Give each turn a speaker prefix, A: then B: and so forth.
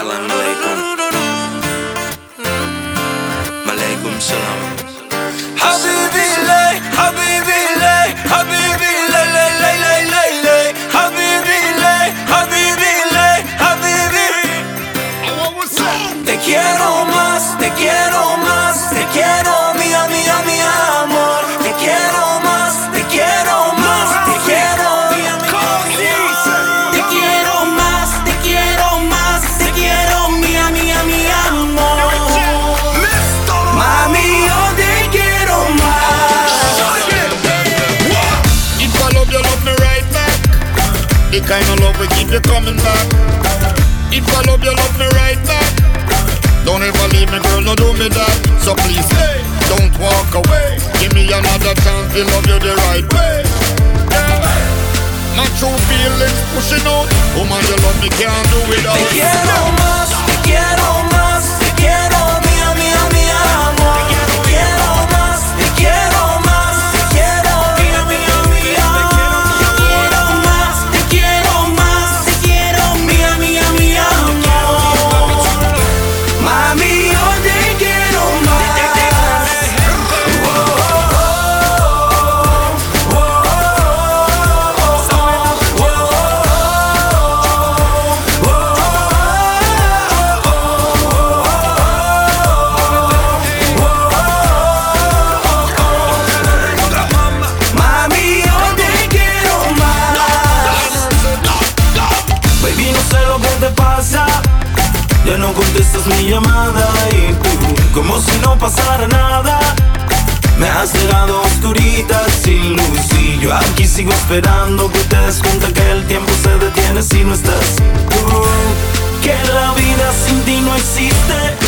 A: Salam alaikum. Malaikum salam.
B: Habibi lay, Habibi lay, Habibi lay, lay, lay, lay, lay, lay. Habibi lay, Habibi lay, Habibi. Te quiero más, te quiero más, te quiero, mía, mía, mi amor. Te quiero más, te quiero más, te quiero, mía, te quiero más, te quiero más, te quiero, mía, mía, mi amor. Mami, yo te quiero más.
C: If I love you, love me right back. The kind of love we keep you coming back. If I love you, love me right back. Don't ever leave me, girl, no do me that. So please, hey, don't walk away. Give me another chance to love you the right way. Yeah. My true feelings pushing out. Woman, you love me, can't do without.
B: Te quiero más, te quiero más, te quiero, mía, mía, mi amor. Te quiero más, te quiero más, te quiero, mía, mía, mi amor. Te quiero más, te quiero más, te quiero, mía, mía, mi amor. Mami, yo te quiero más. Mami, yo te quiero más. Baby, no sé lo que te pasa. Ya no contestas mi llamada y tú, como si no pasara nada, me has dejado oscurita sin luz y yo aquí sigo esperando que te des cuenta que el tiempo se detiene si no estás tú. Que la vida sin ti no existe.